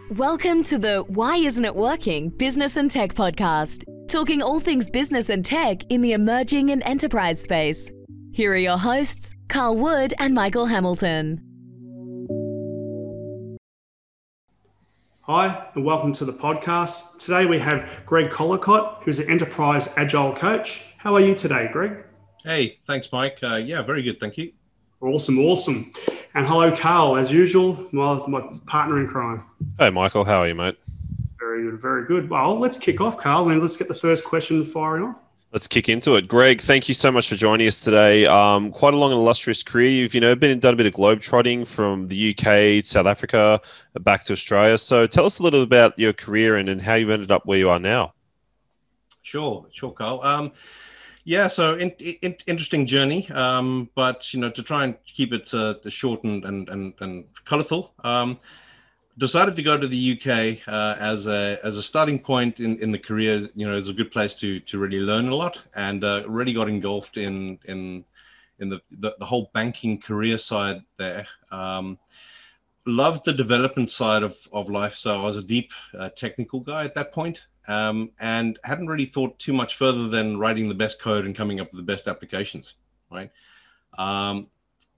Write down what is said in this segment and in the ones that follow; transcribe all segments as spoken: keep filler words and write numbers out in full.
Welcome to the Why Isn't It Working Business and Tech podcast, talking all things business and tech in the emerging and enterprise space. Here are your hosts, Carl Wood and Michael Hamilton. Hi, and welcome to the podcast. Today we have Greg Collicott, who's an enterprise agile coach. How are you today, Greg? Hey, thanks, Mike. Uh, yeah, very good. Thank you. Awesome, awesome. And hello, Carl, as usual, my, my partner in crime. Hey, Michael. How are you, mate? Very good, very good. Well, let's kick off, Carl, and let's get the first question firing off. Let's kick into it. Greg, thank you so much for joining us today. Um, quite a long and illustrious career. You've you know, been and done a bit of globe trotting from the U K, South Africa, back to Australia. So tell us a little about your career and, and how you ended up where you are now. Sure, sure, Carl. Um, yeah, so in, in, interesting journey, um, but you know, to try and keep it uh, short and and and, and colourful. Um, Decided to go to the U K uh, as a as a starting point in, in the career. You know, it's a good place to to really learn a lot, and uh, really got engulfed in in in the, the the whole banking career side there. Um, loved the development side of of life, so I was a deep uh, technical guy at that point, um, and hadn't really thought too much further than writing the best code and coming up with the best applications. Right. Um,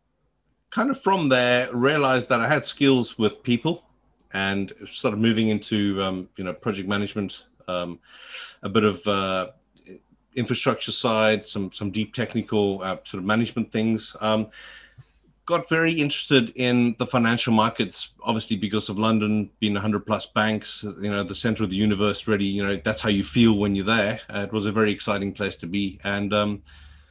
kind of from there, realized that I had skills with people. And started moving into, um, you know, project management, um, a bit of uh, infrastructure side, some some deep technical uh, sort of management things. Um, got very interested in the financial markets, obviously because of London being one hundred plus banks, you know, the center of the universe. Really, you know, that's how you feel when you're there. Uh, it was a very exciting place to be, and um,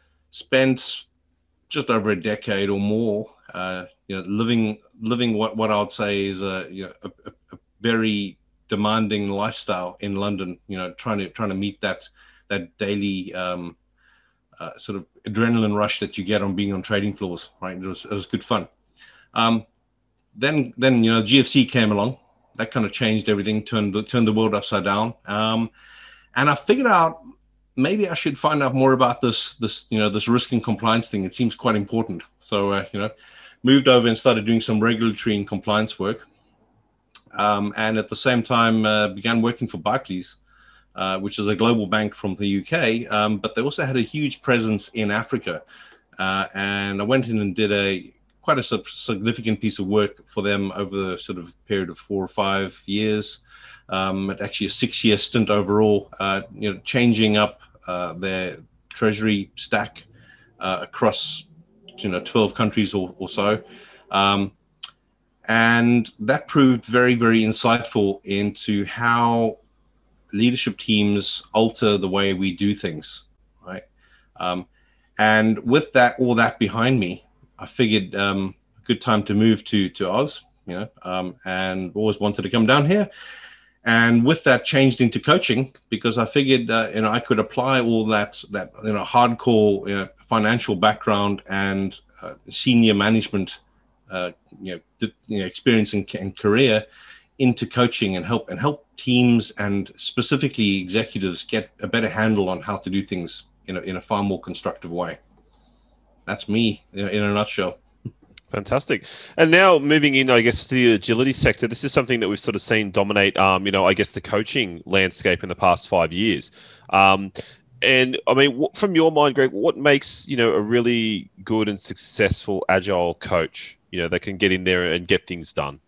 spent just over a decade or more, uh, you know, living living what, what I would say is a, you know, a, a very demanding lifestyle in London. You know, trying to trying to meet that that daily um, uh, sort of adrenaline rush that you get on being on trading floors. Right, it was it was good fun. Um, then then you know, G F C came along. That kind of changed everything, turned the, turned the world upside down. Um, and I figured out, maybe I should find out more about this, this, you know, this risk and compliance thing. It seems quite important. So, uh, you know, moved over and started doing some regulatory and compliance work. Um, and at the same time, uh, began working for Barclays, uh, which is a global bank from the U K. Um, but they also had a huge presence in Africa. Uh, and I went in and did a quite a significant piece of work for them over the sort of period of four or five years. Um, actually a six-year stint overall, uh, you know, changing up Uh, their treasury stack uh, across, you know, twelve countries or, or so. Um, and that proved very, very insightful into how leadership teams alter the way we do things, right? Um, and with that, all that behind me, I figured um, a good time to move to, to Oz, you know, um, and always wanted to come down here. And with that, changed into coaching because I figured, uh, you know, I could apply all that, that you know, hardcore you know, financial background and uh, senior management, uh, you know, d- you know, experience and, and career into coaching and help and help teams and specifically executives get a better handle on how to do things in a, in a far more constructive way. That's me in a, in a nutshell. Fantastic. And now moving in, I guess, to the agility sector, this is something that we've sort of seen dominate, um, you know, I guess the coaching landscape in the past five years. Um, and I mean, what, from your mind, Greg, what makes, you know, a really good and successful agile coach, you know, that can get in there and get things done?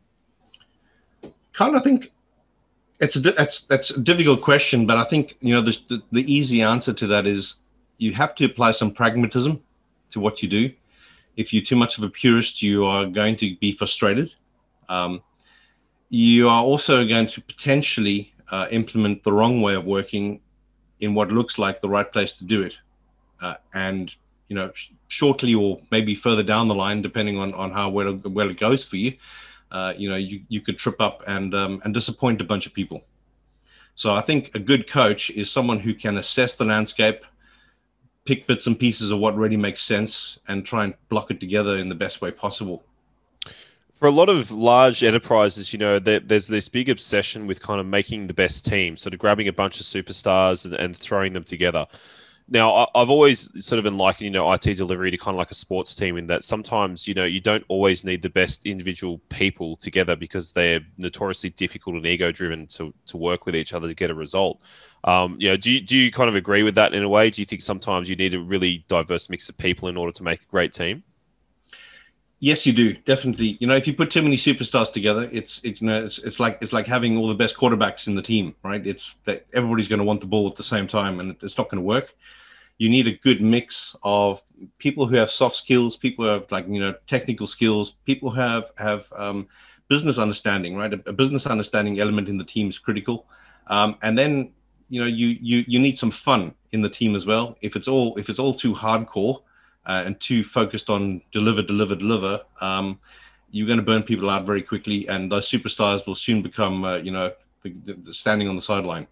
Carl, I think it's a, that's, that's a difficult question, but I think, you know, the, the, the easy answer to that is you have to apply some pragmatism to what you do. If you're too much of a purist, you are going to be frustrated. Um, you are also going to potentially uh, implement the wrong way of working in what looks like the right place to do it. Uh, and, you know, sh- shortly or maybe further down the line, depending on, on how well, well it goes for you, uh, you know, you, you could trip up and, um, and disappoint a bunch of people. So I think a good coach is someone who can assess the landscape, pick bits and pieces of what really makes sense and try and block it together in the best way possible. For a lot of large enterprises, you know, there, there's this big obsession with kind of making the best team, sort of grabbing a bunch of superstars and, and throwing them together. Now, I- I've always sort of been liking, you know, I T delivery to kind of like a sports team in that sometimes, you know, you don't always need the best individual people together because they're notoriously difficult and ego-driven to, to work with each other to get a result. Um, you know, do you, do you kind of agree with that in a way? Do you think sometimes you need a really diverse mix of people in order to make a great team? Yes, you do, definitely. You know, if you put too many superstars together, it's it's you know it's, it's like it's like having all the best quarterbacks in the team, right? It's that everybody's going to want the ball at the same time, and it's not going to work. You need a good mix of people who have soft skills, people who have like you know technical skills, people who have have um, business understanding, right? A, a business understanding element in the team is critical, um, and then you know you you you need some fun in the team as well. If it's all if it's all too hardcore uh, and too focused on deliver, deliver, deliver, um, you're going to burn people out very quickly, and those superstars will soon become uh, you know the, the, the standing on the sideline.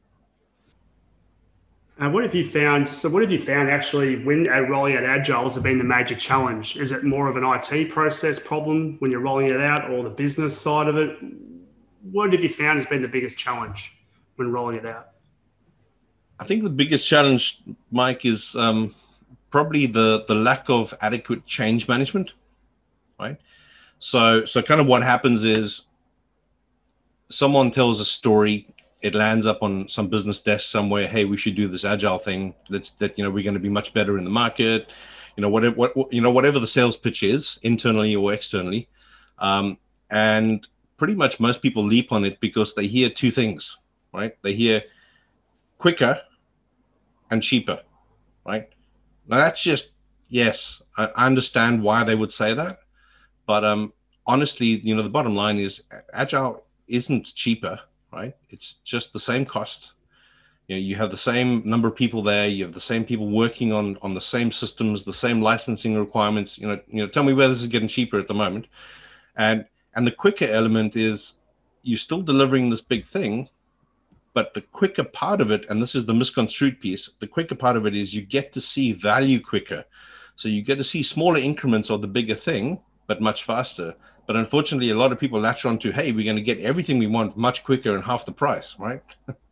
Uh, what have you found? So, what have you found actually when uh, rolling out Agile has been the major challenge? Is it more of an I T process problem when you're rolling it out, or the business side of it? What have you found has been the biggest challenge when rolling it out? I think the biggest challenge, Mike, is um, probably the the lack of adequate change management, right? So, so kind of what happens is someone tells a story. It lands up on some business desk somewhere. Hey, we should do this Agile thing. That's that you know we're going to be much better in the market. You know whatever what you know whatever the sales pitch is, internally or externally, um, and pretty much most people leap on it because they hear two things, right? They hear quicker and cheaper, right? Now that's just yes, I understand why they would say that, but um, honestly, you know the bottom line is Agile isn't cheaper. Right? It's just the same cost. You know, you have the same number of people there. You have the same people working on, on the same systems, the same licensing requirements. You know, you know, tell me where this is getting cheaper at the moment. And and the quicker element is you're still delivering this big thing, but the quicker part of it, and this is the misconstrued piece, the quicker part of it is you get to see value quicker. So you get to see smaller increments of the bigger thing, but much faster. But unfortunately, a lot of people latch on to, hey, we're going to get everything we want much quicker and half the price, right?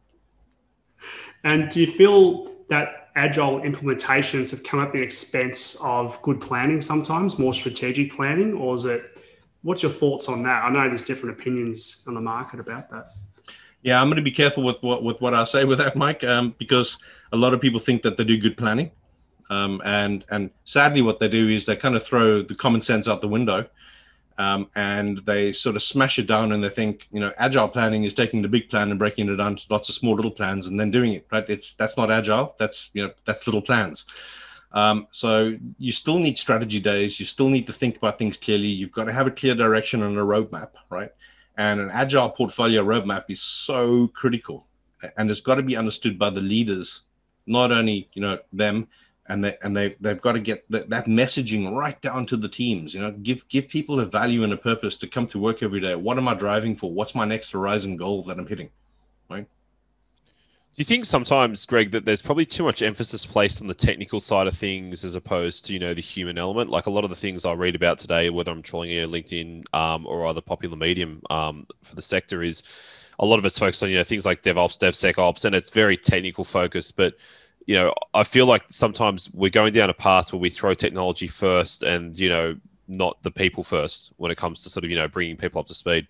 And do you feel that Agile implementations have come at the expense of good planning sometimes, more strategic planning? Or is it, what's your thoughts on that? I know there's different opinions on the market about that. Yeah, I'm going to be careful with what, with what I say with that, Mike, um, because a lot of people think that they do good planning. Um, and, and sadly, what they do is they kind of throw the common sense out the window. Um, and they sort of smash it down and they think, you know, Agile planning is taking the big plan and breaking it down to lots of small little plans and then doing it, right? It's that's not Agile. That's, you know, that's little plans. Um, so you still need strategy days. You still need to think about things clearly. You've got to have a clear direction and a roadmap, right? And an Agile portfolio roadmap is so critical, and it's got to be understood by the leaders, not only, you know, them, and they and they they've got to get that, that messaging right down to the teams. You know, give give people a value and a purpose to come to work every day. What am I driving for? What's my next horizon goal that I'm hitting? Right. Do you think sometimes, Greg, that there's probably too much emphasis placed on the technical side of things as opposed to, you know, the human element? Like a lot of the things I read about today, whether I'm trawling you know, LinkedIn um, or other popular medium um, for the sector, is a lot of it's focused on, you know, things like DevOps, DevSecOps, and it's very technical focused. But you know, I feel like sometimes we're going down a path where we throw technology first and, you know, not the people first when it comes to sort of, you know, bringing people up to speed.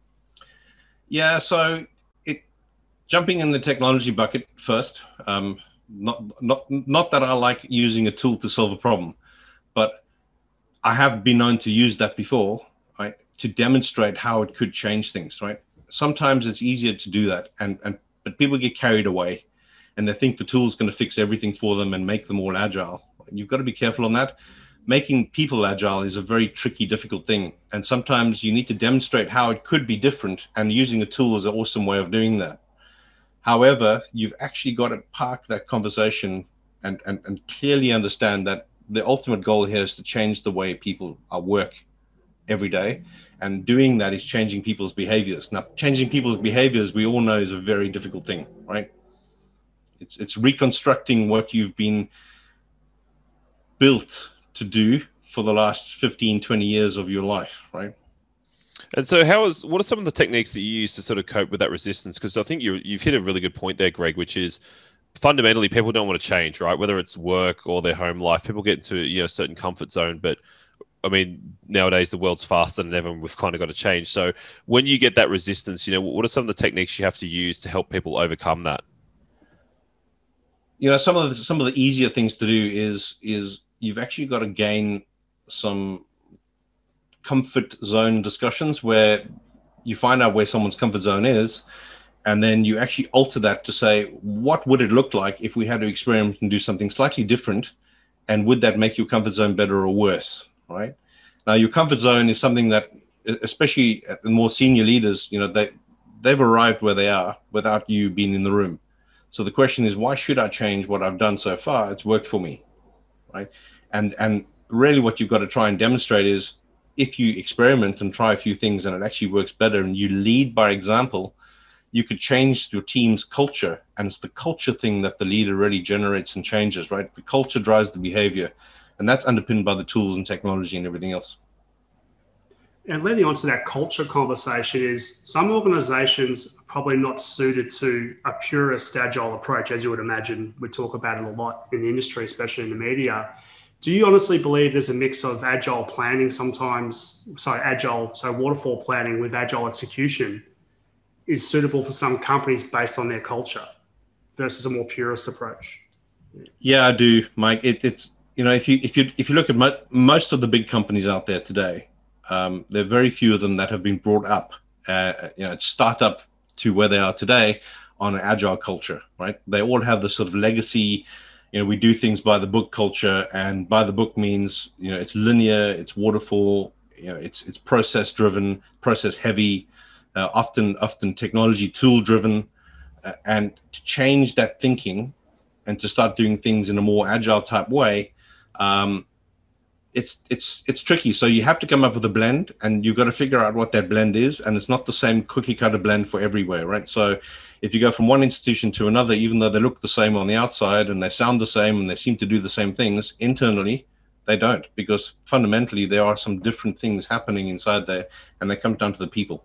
Yeah. So it jumping in the technology bucket first, um, not, not, not that I like using a tool to solve a problem, but I have been known to use that before, right? To demonstrate how it could change things, right? Sometimes it's easier to do that. And, and, but people get carried away. And they think the tool is going to fix everything for them and make them all agile. You've got to be careful on that. Making people agile is a very tricky, difficult thing. And sometimes you need to demonstrate how it could be different, and using a tool is an awesome way of doing that. However, you've actually got to park that conversation and, and, and clearly understand that the ultimate goal here is to change the way people are work every day. And doing that is changing people's behaviors. Now, changing people's behaviors, we all know, is a very difficult thing, right? It's it's reconstructing what you've been built to do for the last fifteen, twenty years of your life, right? And so how is, what are some of the techniques that you use to sort of cope with that resistance? Because I think you you've hit a really good point there, Greg, which is fundamentally people don't want to change, right? Whether it's work or their home life, people get into, you know, a certain comfort zone. But I mean, nowadays the world's faster than ever, and we've kind of got to change. So when you get that resistance, you know, what are some of the techniques you have to use to help people overcome that? You know, some of the, some of the easier things to do is is you've actually got to gain some comfort zone discussions where you find out where someone's comfort zone is, and then you actually alter that to say, what would it look like if we had to experiment and do something slightly different, and would that make your comfort zone better or worse, right? Now, your comfort zone is something that, especially at the more senior leaders, you know, they, they've arrived where they are without you being in the room. So the question is, why should I change what I've done so far? It's worked for me, right? And and really what you've got to try and demonstrate is, if you experiment and try a few things and it actually works better and you lead by example, you could change your team's culture. And it's the culture thing that the leader really generates and changes, right? The culture drives the behavior, and that's underpinned by the tools and technology and everything else. And leading on to that culture conversation is, some organizations are probably not suited to a purist agile approach, as you would imagine. We talk about it a lot in the industry, especially in the media. Do you honestly believe there's a mix of agile planning sometimes, sorry, agile, so waterfall planning with agile execution is suitable for some companies based on their culture versus a more purist approach? Yeah, I do, Mike. It, it's, you know, if you if you if you look at mo- most of the big companies out there today, um, there are very few of them that have been brought up, uh, you know, startup to where they are today on an agile culture, right? They all have this sort of legacy. You know, we do things by the book culture, and by the book means, you know, it's linear, it's waterfall, you know, it's it's process driven, process heavy, uh, often often technology tool driven, uh, and to change that thinking and to start doing things in a more agile type way, um, it's it's it's tricky. So you have to come up with a blend, and you've got to figure out what that blend is, and it's not the same cookie cutter blend for everywhere, right? So if you go from one institution to another, even though they look the same on the outside and they sound the same and they seem to do the same things, internally they don't, because fundamentally there are some different things happening inside there, and they come down to the people.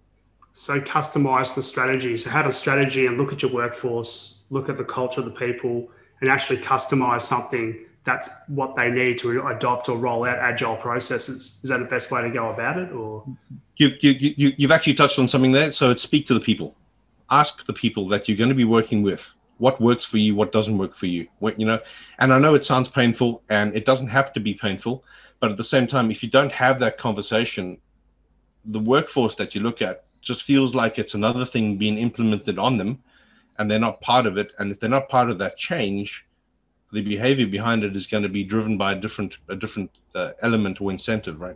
So customize the strategy. So have a strategy and look at your workforce, look at the culture of the people, and actually customize something that's what they need to adopt or roll out agile processes. Is that the best way to go about it? Or you, you, you, you've actually touched on something there. So it's speak to the people. Ask the people that you're going to be working with what works for you, what doesn't work for you. What, you know, and I know it sounds painful, and it doesn't have to be painful, but at the same time, if you don't have that conversation, the workforce that you look at just feels like it's another thing being implemented on them, and they're not part of it. And if they're not part of that change, the behavior behind it is going to be driven by a different, a different uh, element or incentive, right?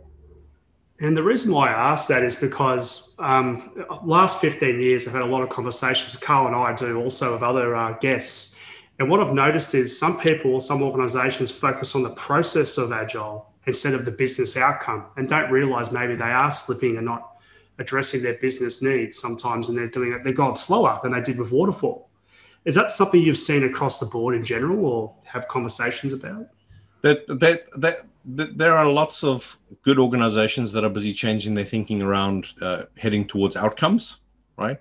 And the reason why I ask that is because um, last fifteen years, I've had a lot of conversations, Carl and I do also with other uh, guests. And what I've noticed is some people, some organizations focus on the process of agile instead of the business outcome, and don't realize maybe they are slipping and not addressing their business needs sometimes, and they're doing it, they're going slower than they did with waterfall. Is that something you've seen across the board in general, or have conversations about? That, that, that, that there are lots of good organizations that are busy changing their thinking around uh, heading towards outcomes, right?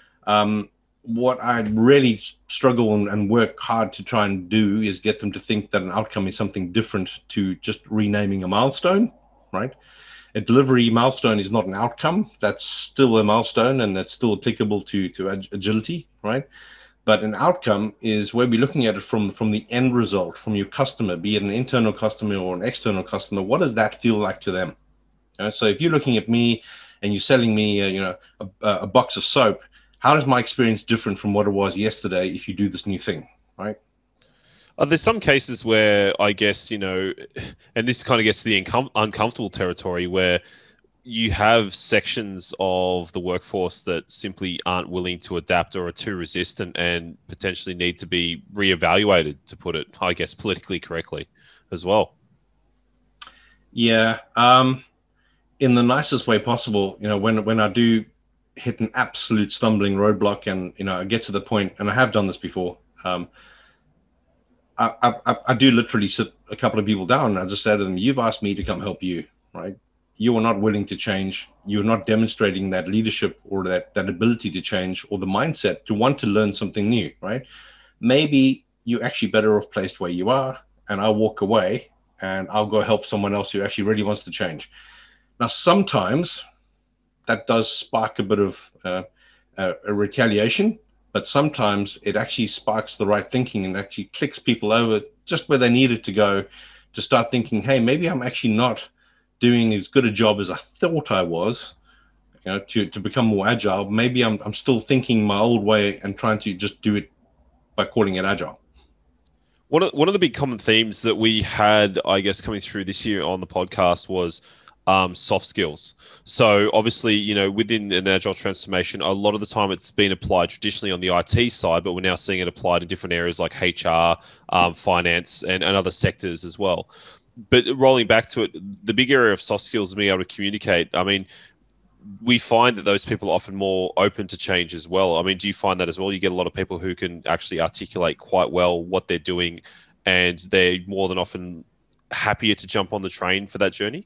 Um, what I really struggle and, and work hard to try and do is get them to think that an outcome is something different to just renaming a milestone, right? A delivery milestone is not an outcome. That's still a milestone, and that's still applicable to, to ag- agility, right? But an outcome is where we're looking at it from, from the end result, from your customer, be it an internal customer or an external customer. What does that feel like to them? You know, so if you're looking at me and you're selling me, uh, you know, a, a box of soap, how is my experience different from what it was yesterday if you do this new thing, right? Are there some cases where, I guess, you know, and this kind of gets to the uncom- uncomfortable territory, where you have sections of the workforce that simply aren't willing to adapt or are too resistant and potentially need to be reevaluated, to put it, I guess, politically correctly as well? Yeah. Um, in the nicest way possible, you know, when, when I do hit an absolute stumbling roadblock and, you know, I get to the point, and I have done this before, um, I, I, I do literally sit a couple of people down, and I just say to them, you've asked me to come help you, right? You are not willing to change. You're not demonstrating that leadership or that, that ability to change, or the mindset to want to learn something new, right? maybe you're actually better off placed where you are, and I'll walk away and I'll go help someone else who actually really wants to change. Now, sometimes that does spark a bit of uh, a, a retaliation, but sometimes it actually sparks the right thinking and actually clicks people over just where they needed to go to start thinking, hey, maybe I'm actually not doing as good a job as I thought I was, you know, to, to become more agile. Maybe I'm, I'm still thinking my old way and trying to just do it by calling it agile. One of, one of the big common themes that we had, I guess, coming through this year on the podcast was um, soft skills. So obviously, you know, within an agile transformation, a lot of the time it's been applied traditionally on the I T side, but we're now seeing it applied in different areas like H R, um, finance, and, and other sectors as well. But rolling back to it, the big area of soft skills is being able to communicate. I mean, we find that those people are often more open to change as well. I mean, do you find that as well? You get a lot of people who can actually articulate quite well what they're doing, and they're more than often happier to jump on the train for that journey?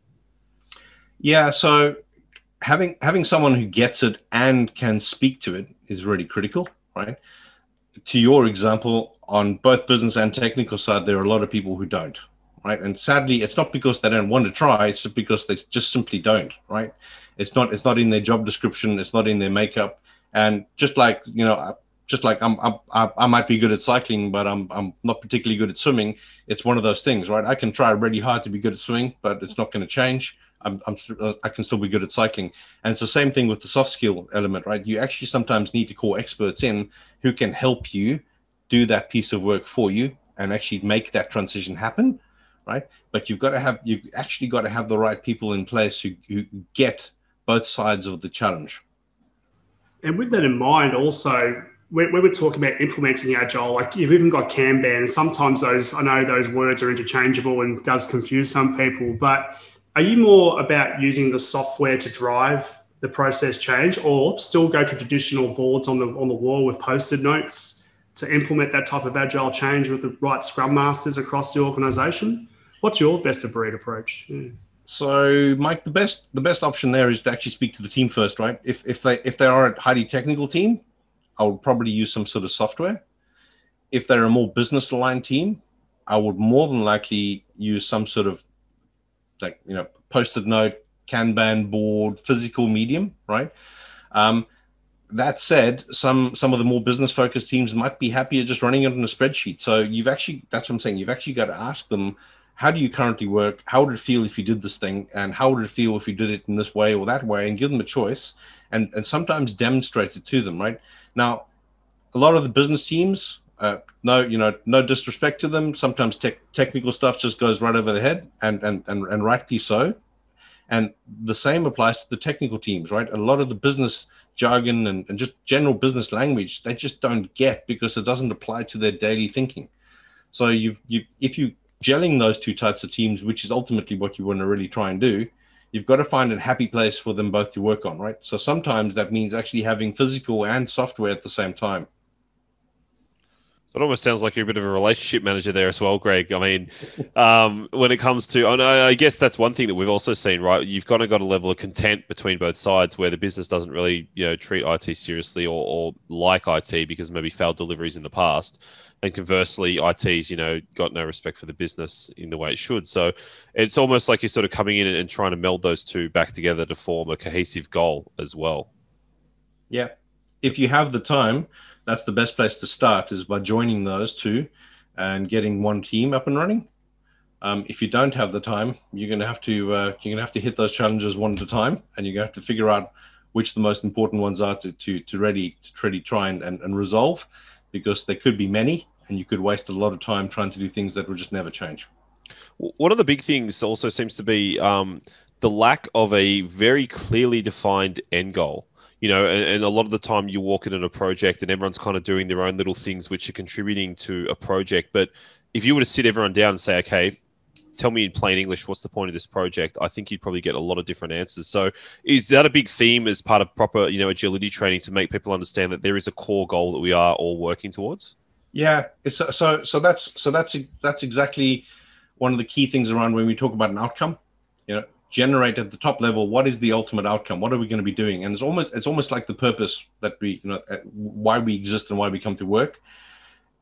Yeah, so having having someone who gets it and can speak to it is really critical, right? To your example, on both business and technical side, there are a lot of people who don't, right? And sadly, it's not because they don't want to try, it's just because they just simply don't, right? It's not it's not in their job description, it's not in their makeup. And just like, you know, just like I'm, I'm I might be good at cycling, but I'm I'm not particularly good at swimming. It's one of those things, right? I can try really hard to be good at swimming, but it's not going to change. I'm, I'm I can still be good at cycling. And it's the same thing with the soft skill element, right? You actually sometimes need to call experts in who can help you do that piece of work for you and actually make that transition happen, right? But you've got to have you've actually got to have the right people in place who, who get both sides of the challenge. And with that in mind, also, when we're talking about implementing Agile, like you've even got Kanban, and sometimes those, I know those words are interchangeable and does confuse some people, but are you more about using the software to drive the process change, or still go to traditional boards on the on the wall with post-it notes to implement that type of Agile change with the right Scrum Masters across the organization? What's your best of breed approach? Yeah. So, Mike, the best the best option there is to actually speak to the team first, right? If if they if they are a highly technical team, I would probably use some sort of software. If they're a more business aligned team, I would more than likely use some sort of, like, you know, post-it note, Kanban board, physical medium, right? Um, that said, some some of the more business focused teams might be happier just running it on a spreadsheet. So you've actually, that's what I'm saying, you've actually got to ask them, how do you currently work? How would it feel if you did this thing? And how would it feel if you did it in this way or that way? And give them a choice, and, and sometimes demonstrate it to them, right? Now, a lot of the business teams, uh, no, you know, no disrespect to them, sometimes tech technical stuff just goes right over their head, and, and, and, and rightly so. And the same applies to the technical teams, right? A lot of the business jargon and, and just general business language, they just don't get because it doesn't apply to their daily thinking. So you've, you, if you gelling those two types of teams, which is ultimately what you want to really try and do, you've got to find a happy place for them both to work on, right? So sometimes that means actually having physical and software at the same time. It almost sounds like you're a bit of a relationship manager there as well, Greg. I mean, um, when it comes to, and I guess that's one thing that we've also seen, right? You've kind of got a level of content between both sides where the business doesn't really, you know, treat I T seriously or, or like I T because maybe failed deliveries in the past. And conversely, I T's, you know, got no respect for the business in the way it should. So it's almost like you're sort of coming in and trying to meld those two back together to form a cohesive goal as well. Yeah. If you have the time, that's the best place to start, is by joining those two and getting one team up and running. Um, if you don't have the time, you're going to have to uh, you're going to have to hit those challenges one at a time, and you're going to have to figure out which the most important ones are to to to really to really try and, and, and resolve, because there could be many, and you could waste a lot of time trying to do things that will just never change. One of the big things also seems to be um, the lack of a very clearly defined end goal. You know, and, and a lot of the time you walk into a project and everyone's kind of doing their own little things which are contributing to a project. But if you were to sit everyone down and say, okay, tell me in plain English, what's the point of this project? I think you'd probably get a lot of different answers. So is that a big theme as part of proper, you know, agility training to make people understand that there is a core goal that we are all working towards? Yeah, it's so so that's so that's that's exactly one of the key things around when we talk about an outcome. You know, generate at the top level, what is the ultimate outcome? What are we going to be doing? And it's almost it's almost like the purpose that we, you know, why we exist and why we come to work.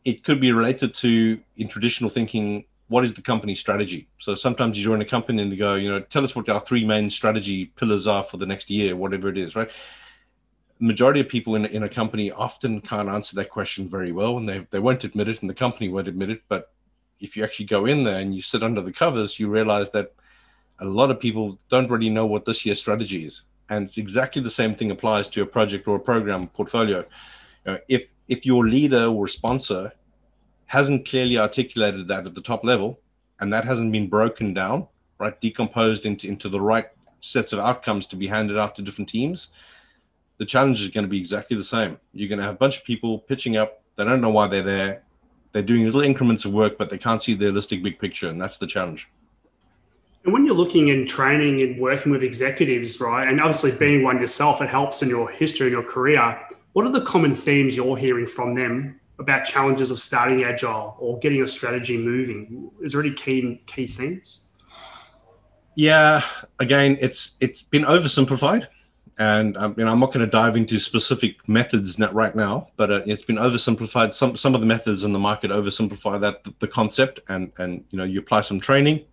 it could be related to, in traditional thinking, what is the company strategy? So sometimes you join a company and they go, you know, tell us what our three main strategy pillars are for the next year, whatever it is, right? Majority of people in, in a company often can't answer that question very well, and they, they won't admit it, and the company won't admit it. But if you actually go in there and you sit under the covers, you realize that a lot of people don't really know what this year's strategy is. And it's exactly the same thing applies to a project or a program portfolio. Uh, if if your leader or sponsor hasn't clearly articulated that at the top level, and that hasn't been broken down, right, decomposed into, into the right sets of outcomes to be handed out to different teams, the challenge is going to be exactly the same. You're going to have a bunch of people pitching up. They don't know why they're there. They're doing little increments of work, but they can't see the holistic big picture, and that's the challenge. And when you're looking and training and working with executives, right, and obviously being one yourself, it helps in your history and your career. What are the common themes you're hearing from them about challenges of starting agile or getting a strategy moving? Is there any key key themes? Yeah, again, it's it's been oversimplified. And um, you know, I'm not going to dive into specific methods right now, but uh, it's been oversimplified. Some some of the methods in the market oversimplify that the, the concept, and and you know, you apply some training,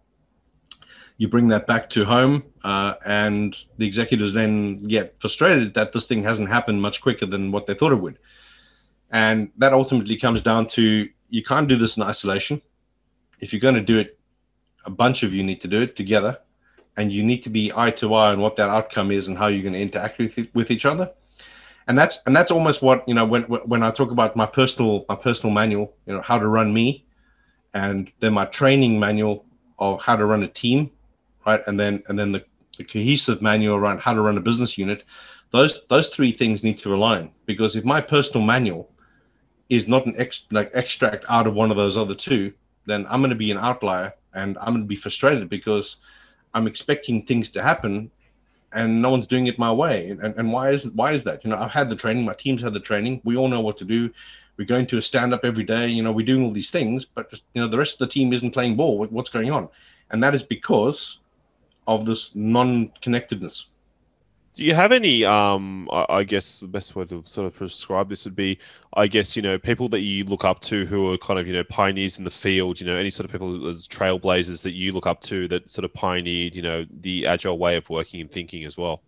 you bring that back to home, uh, and the executives then get frustrated that this thing hasn't happened much quicker than what they thought it would. And that ultimately comes down to, you can't do this in isolation. If you're going to do it, a bunch of you need to do it together. And you need to be eye to eye on what that outcome is and how you're going to interact with, with each other. And that's and that's almost what, you know, when when I talk about my personal my personal manual, you know, how to run me, and then my training manual of how to run a team, right? And then and then the, the cohesive manual around how to run a business unit. Those those three things need to align, because if my personal manual is not an ex, like extract out of one of those other two, then I'm going to be an outlier, and I'm going to be frustrated because I'm expecting things to happen and no one's doing it my way. And, and why is why is that? You know, I've had the training, my team's had the training. We all know what to do. We're going to a stand-up every day. You know, we're doing all these things, but just, you know, the rest of the team isn't playing ball. What's going on? And that is because of this non-connectedness. Do you have any, um, I, I guess the best way to sort of prescribe this would be, I guess, you know, people that you look up to who are kind of, you know, pioneers in the field, you know, any sort of people as trailblazers that you look up to that sort of pioneered, you know, the agile way of working and thinking as well?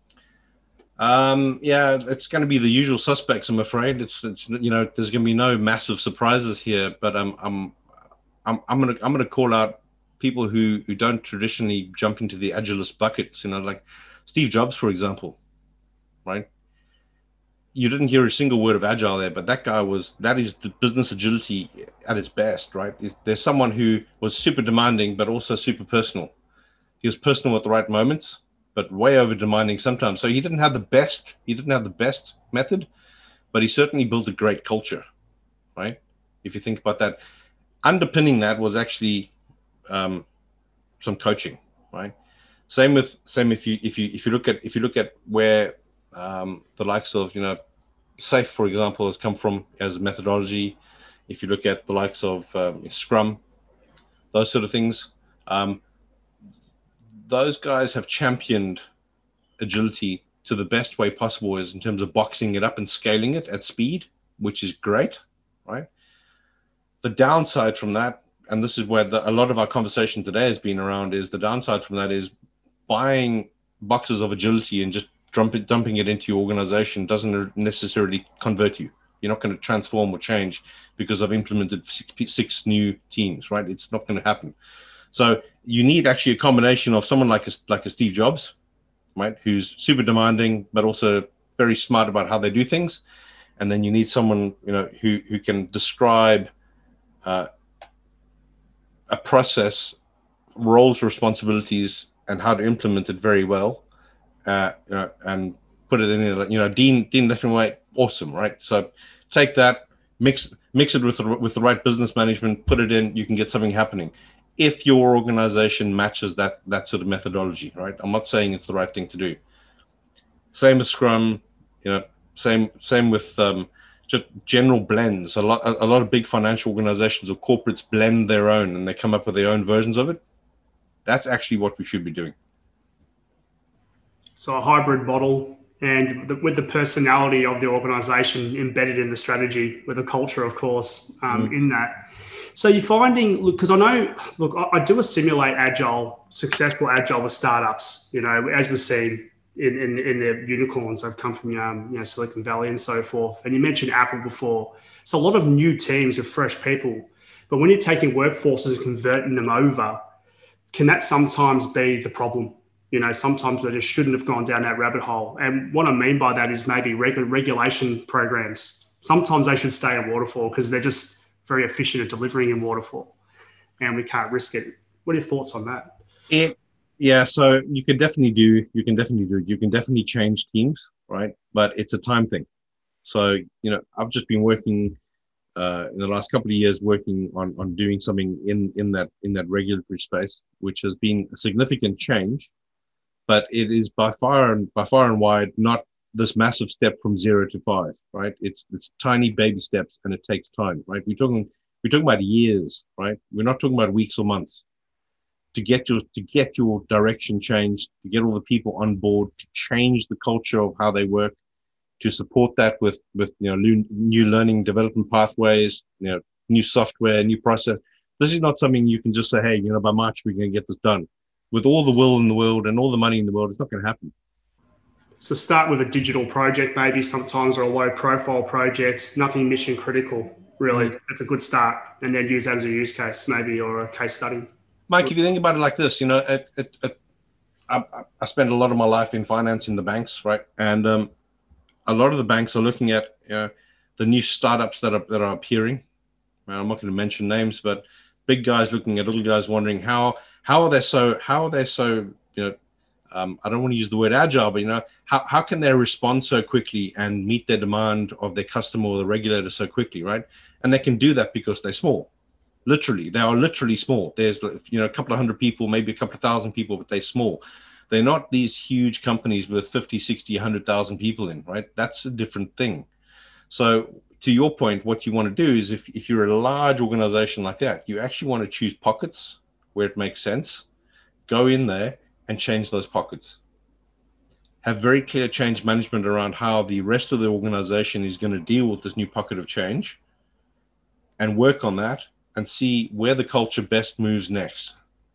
Um, yeah, it's going to be the usual suspects, I'm afraid. It's, it's you know, there's going to be no massive surprises here, but um, I'm, I'm, I'm going to, I'm going to call out people who, who don't traditionally jump into the agilist buckets, you know, like Steve Jobs, for example, right? You didn't hear a single word of agile there, but that guy was, that is the business agility at its best, right? There's someone who was super demanding, but also super personal. He was personal at the right moments, but way over demanding sometimes. So he didn't have the best, he didn't have the best method, but he certainly built a great culture, right? If you think about that, underpinning that was actually um, some coaching, right? Same with same if you if you if you look at if you look at where um, the likes of, you know, SAFe, for example, has come from as a methodology. If you look at the likes of um, Scrum, those sort of things, um, those guys have championed agility to the best way possible, is in terms of boxing it up and scaling it at speed, which is great, right? The downside from that, and this is where the, a lot of our conversation today has been around, is the downside from that is buying boxes of agility and just dumping, dumping it into your organization doesn't necessarily convert you. You're not going to transform or change because I've implemented six, six new teams, right? It's not going to happen. So you need actually a combination of someone like a, like a Steve Jobs, right, who's super demanding, but also very smart about how they do things. And then you need someone, you know, who, who can describe uh, a process, roles, responsibilities, and how to implement it very well, uh, you know, and put it in, you know, Dean, Dean Leffingway, awesome, right? So take that, mix mix it with the, with the right business management, put it in, you can get something happening. If your organization matches that that sort of methodology, right? I'm not saying it's the right thing to do. Same with Scrum, you know, same same with um, just general blends. A lot a, a lot of big financial organizations or corporates blend their own and they come up with their own versions of it. That's actually what we should be doing. So a hybrid model, and the, with the personality of the organization embedded in the strategy, with the culture, of course, um, mm. in that. So you're finding, look, because I know, look, I, I do a simulate agile, successful agile with startups, you know, as we've seen in, in, in the unicorns that have come from, um, you know, Silicon Valley and so forth. And you mentioned Apple before. So a lot of new teams with fresh people, but when you're taking workforces and converting them over, can that sometimes be the problem? You know, sometimes they just shouldn't have gone down that rabbit hole. And what I mean by that is maybe reg- regulation programs. Sometimes they should stay in waterfall because they're just very efficient at delivering in waterfall, and we can't risk it. What are your thoughts on that? It, yeah, so you can definitely do, you can definitely do it. You can definitely change teams, right? But it's a time thing. So, you know, I've just been working uh, in the last couple of years, working on, on doing something in, in that, in that regulatory space, which has been a significant change, but it is by far and by far and wide, not this massive step from zero to five, right? It's it's tiny baby steps, and it takes time, right? We're talking we're talking about years, right? We're not talking about weeks or months to get your to get your direction changed, to get all the people on board, to change the culture of how they work, to support that with with you know new, new learning development pathways, you know, new software, new process. This is not something you can just say, hey, you know, by March we're going to get this done. With all the will in the world and all the money in the world, it's not going to happen. So start with a digital project, maybe sometimes, or a low profile project, nothing mission critical, really. Mm. That's a good start. And then use that as a use case, maybe, or a case study. Mike, if you think about it like this, you know, it, it, it, I, I spent a lot of my life in finance in the banks, right? And um, a lot of the banks are looking at you know, the new startups that are, that are appearing. Well, I'm not going to mention names, but big guys looking at little guys wondering how, how are they so, how are they so, you know, Um, I don't want to use the word agile, but you know, how, how can they respond so quickly and meet their demand of their customer or the regulator so quickly, right? And they can do that because they're small. Literally, they are literally small. There's, you know, a couple of hundred people, maybe a couple of thousand people, but they're small. They're not these huge companies with fifty, sixty, one hundred thousand people in, right? That's a different thing. So to your point, what you want to do is if, if you're a large organization like that, you actually want to choose pockets where it makes sense, go in there and change those pockets. Have very clear change management around how the rest of the organization is going to deal with this new pocket of change and work on that and see where the culture best moves next.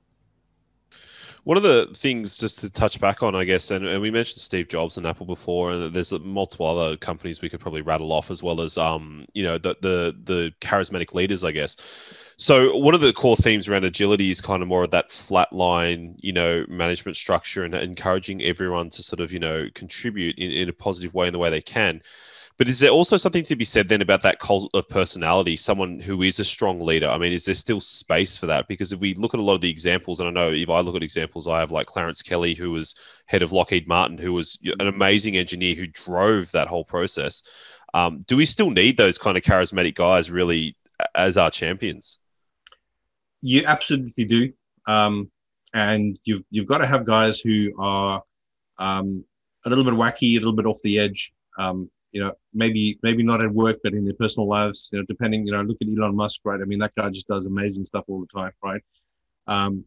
One of the things, just to touch back on, I guess, and, and we mentioned Steve Jobs and Apple before, and there's multiple other companies we could probably rattle off, as well as, um, you know, the, the the charismatic leaders, I guess. So one of the core themes around agility is kind of more of that flat line, you know, management structure and encouraging everyone to sort of, you know, contribute in, in a positive way in the way they can. But is there also something to be said then about that cult of personality, someone who is a strong leader? I mean, is there still space for that? Because if we look at a lot of the examples, and I know if I look at examples, I have like Clarence Kelly, who was head of Lockheed Martin, who was an amazing engineer who drove that whole process. Um, do we still need those kind of charismatic guys really as our champions? You absolutely do. Um, and you've, you've got to have guys who are um, a little bit wacky, a little bit off the edge, um, you know, maybe maybe not at work, but in their personal lives, you know, depending, you know, look at Elon Musk, right? I mean, that guy just does amazing stuff all the time, right? Um,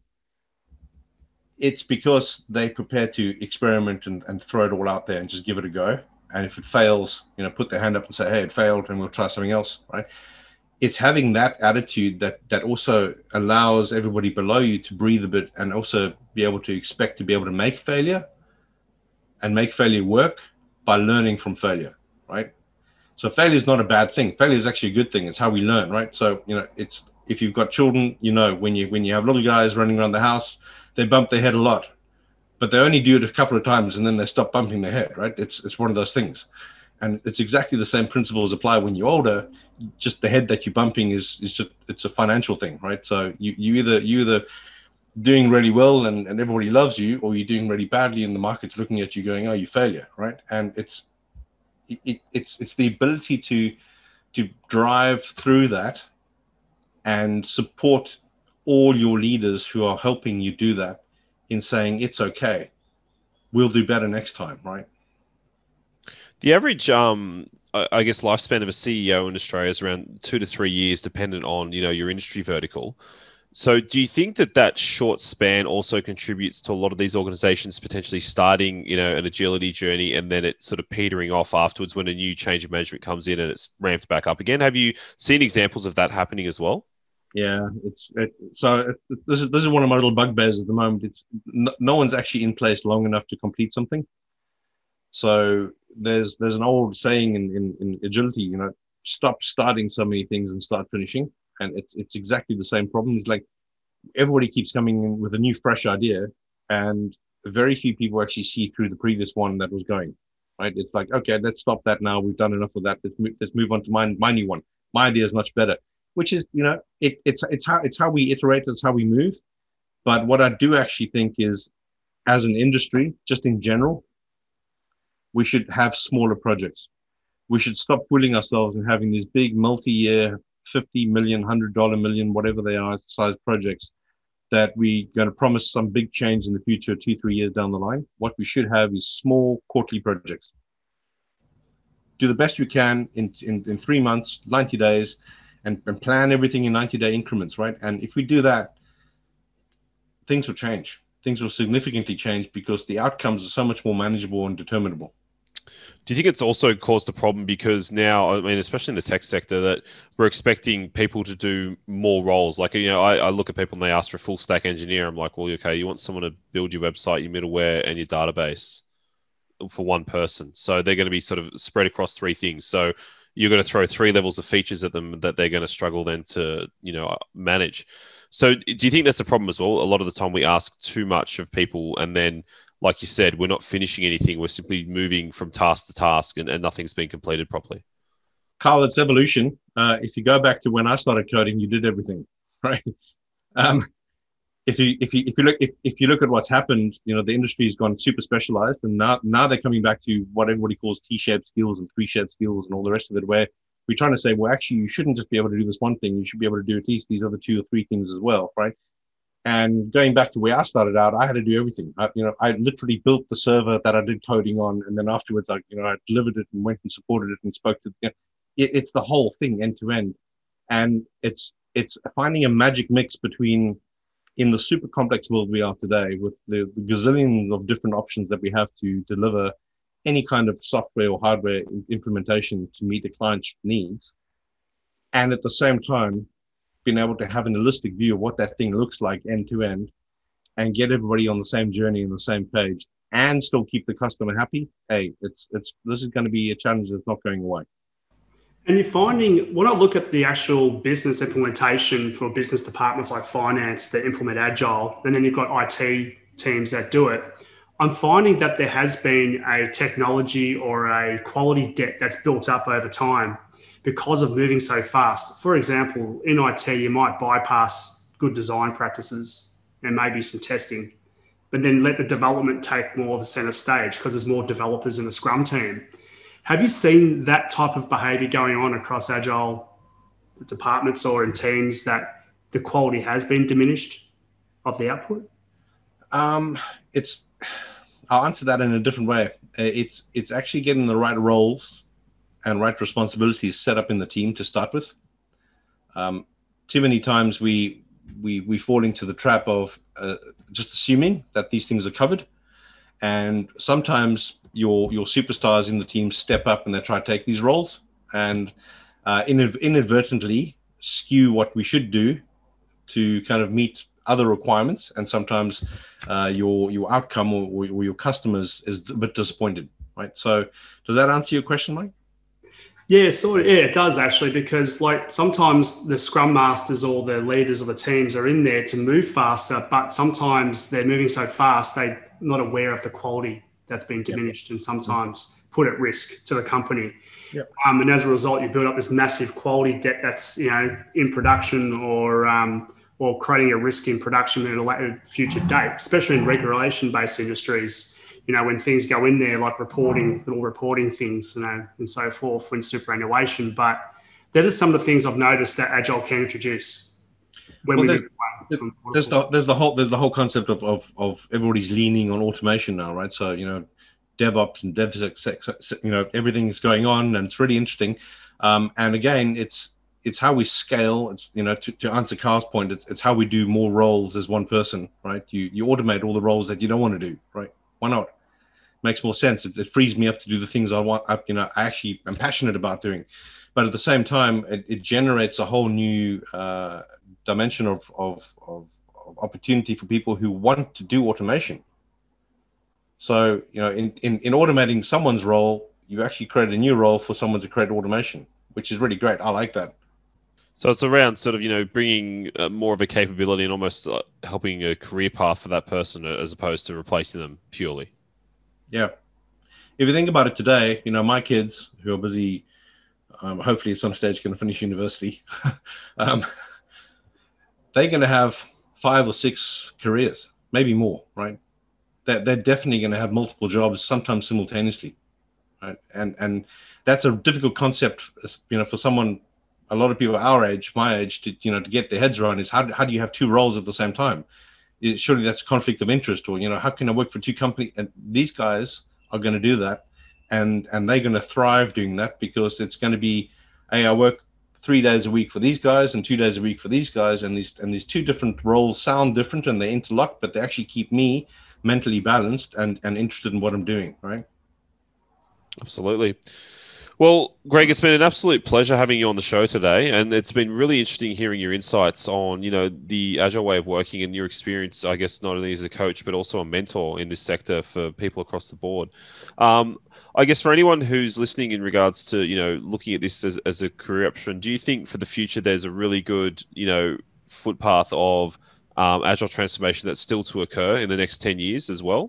it's because they prepare to experiment and, and throw it all out there and just give it a go. And if it fails, you know, put their hand up and say, hey, it failed and we'll try something else, right? It's having that attitude that that also allows everybody below you to breathe a bit and also be able to expect to be able to make failure and make failure work by learning from failure, right? So failure is not a bad thing. Failure is actually a good thing. It's how we learn, right? So, you know, it's if you've got children, you know, when you when you have little guys running around the house, they bump their head a lot, but they only do it a couple of times and then they stop bumping their head, right? It's it's one of those things. And it's exactly the same principles apply when you're older. Just the head that you're bumping is is just it's a financial thing, right? So you you either you either doing really well and, and everybody loves you, or you're doing really badly and the market's looking at you going, oh, you failure, right? And it's it, it's it's the ability to to drive through that and support all your leaders who are helping you do that in saying it's okay, we'll do better next time, right? The average, um, I guess, lifespan of a C E O in Australia is around two to three years, dependent on, you know, your industry vertical. So do you think that that short span also contributes to a lot of these organizations potentially starting, you know, an agility journey and then it sort of petering off afterwards when a new change of management comes in and it's ramped back up again? Have you seen examples of that happening as well? Yeah, it's it, so it, this is this is one of my little bugbears at the moment. It's no, no one's actually in place long enough to complete something. So there's there's an old saying in, in, in agility, you know, stop starting so many things and start finishing. And it's it's exactly the same problem. It's like everybody keeps coming in with a new, fresh idea, and very few people actually see through the previous one that was going. Right? It's like, okay, let's stop that now. We've done enough of that. Let's move, let's move on to my my new one. My idea is much better. Which is, you know, it, it's it's how it's how we iterate. It's how we move. But what I do actually think is, as an industry, just in general, we should have smaller projects. We should stop fooling ourselves and having these big multi-year fifty million, one hundred dollar million, whatever they are, size projects that we're going to promise some big change in the future, two, three years down the line. What we should have is small quarterly projects. Do the best you can in, in, in three months, ninety days, and, and plan everything in ninety day increments, right? And if we do that, things will change. Things will significantly change because the outcomes are so much more manageable and determinable. Do you think it's also caused a problem because now, I mean, especially in the tech sector, that we're expecting people to do more roles? Like, you know, I, I look at people and they ask for a full stack engineer. I'm like, well, okay, you want someone to build your website, your middleware, and your database for one person. So they're going to be sort of spread across three things. So you're going to throw three levels of features at them that they're going to struggle then to, you know, manage. So do you think that's a problem as well? A lot of the time we ask too much of people and then, like you said, we're not finishing anything. We're simply moving from task to task and, and nothing's been completed properly. Carl, it's evolution. Uh, if you go back to when I started coding, you did everything, right? Um, if you if you if you look if, if you look at what's happened, you know, the industry has gone super specialized, and now now they're coming back to what everybody calls T-shaped skills and three-shaped skills and all the rest of it, where we're trying to say, well, actually, you shouldn't just be able to do this one thing. You should be able to do at least these other two or three things as well, right? And going back to where I started out, I had to do everything. I, you know, I literally built the server that I did coding on, and then afterwards, I, you know, I delivered it and went and supported it and spoke to. You know, it, it's the whole thing end to end, and it's it's finding a magic mix between, in the super complex world we are today, with the, the gazillions of different options that we have to deliver any kind of software or hardware implementation to meet the client's needs, and at the same time, being able to have an holistic view of what that thing looks like end to end and get everybody on the same journey and the same page and still keep the customer happy. Hey, it's, it's, this is going to be a challenge that's not going away. And you're finding, when I look at the actual business implementation for business departments like finance that implement Agile, and then you've got I T teams that do it, I'm finding that there has been a technology or a quality debt that's built up over time because of moving so fast. For example, in I T, you might bypass good design practices and maybe some testing, but then let the development take more of the center stage because there's more developers in the Scrum team. Have you seen that type of behavior going on across Agile departments or in teams, that the quality has been diminished of the output? Um, it's, I'll answer that in a different way. It's, it's actually getting the right roles and right responsibilities set up in the team to start with. Um, too many times we, we, we fall into the trap of uh, just assuming that these things are covered. And sometimes your, your superstars in the team step up and they try to take these roles and uh, inadvertently skew what we should do to kind of meet other requirements. And sometimes uh, your, your outcome or, or your customers is a bit disappointed, right? So does that answer your question, Mike? Yeah, sort of. Yeah, it does actually, because like sometimes the Scrum Masters or the leaders of the teams are in there to move faster, but sometimes they're moving so fast they're not aware of the quality that's been diminished, yep. and sometimes put at risk to the company. Yep. Um, and as a result, you build up this massive quality debt that's, you know, in production or um, or creating a risk in production at a later future date, especially in regulation-based industries. You know, when things go in there, like reporting, little reporting things, you know, and so forth, when superannuation. But that is some of the things I've noticed that Agile can introduce. When well, we there's, there's the there's the whole there's the whole concept of, of of everybody's leaning on automation now, right? So you know, DevOps and DevSec, you know, everything is going on, and it's really interesting. Um, and again, it's it's how we scale. It's, you know, to, to answer Carl's point, it's, it's how we do more roles as one person, right? You you automate all the roles that you don't want to do, right? Why not? Makes more sense. It, it frees me up to do the things I want. I, you know, I actually am passionate about doing. But at the same time, it, it generates a whole new uh, dimension of, of of of opportunity for people who want to do automation. So, you know, in, in, in automating someone's role, you actually create a new role for someone to create automation, which is really great. I like that. So it's around sort of, you know, bringing uh, more of a capability and almost uh, helping a career path for that person as opposed to replacing them purely. Yeah. If you think about it today, you know, my kids who are busy, um, hopefully at some stage going to finish university, um, they're going to have five or six careers, maybe more, right? They're, they're definitely going to have multiple jobs, sometimes simultaneously, right? And and that's a difficult concept, you know, for someone, a lot of people our age, my age, to you know, to get their heads around is how how do you have two roles at the same time? It, surely that's conflict of interest, or you know, how can I work for two companies? And these guys are going to do that, and and they're going to thrive doing that because it's going to be, hey, I work three days a week for these guys and two days a week for these guys, and these and these two different roles sound different and they interlock, but they actually keep me mentally balanced and, and interested in what I'm doing, right? Absolutely. Well, Greg, it's been an absolute pleasure having you on the show today, and it's been really interesting hearing your insights on, you know, the agile way of working and your experience, I guess, not only as a coach, but also a mentor in this sector for people across the board. Um, I guess for anyone who's listening in regards to, you know, looking at this as, as a career option, do you think for the future there's a really good, you know, footpath of um, agile transformation that's still to occur in the next ten years as well?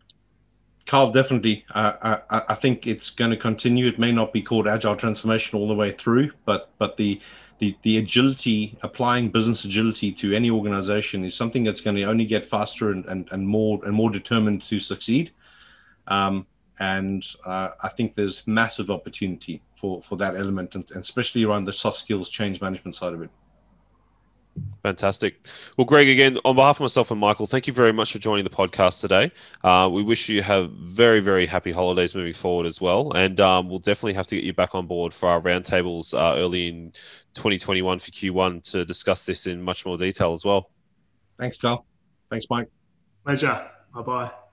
Carl, definitely. Uh, I, I think it's going to continue. It may not be called agile transformation all the way through, but but the the the agility, applying business agility to any organization is something that's going to only get faster and, and, and more and more determined to succeed. Um, and uh, I think there's massive opportunity for, for that element, and, and especially around the soft skills change management side of it. Fantastic. Well, Greg, again, on behalf of myself and Michael, thank you very much for joining the podcast today. Uh, we wish you have very, very happy holidays moving forward as well. And um, we'll definitely have to get you back on board for our roundtables uh, early in twenty twenty-one for Q one to discuss this in much more detail as well. Thanks, Carl. Thanks, Mike. Pleasure. Bye-bye.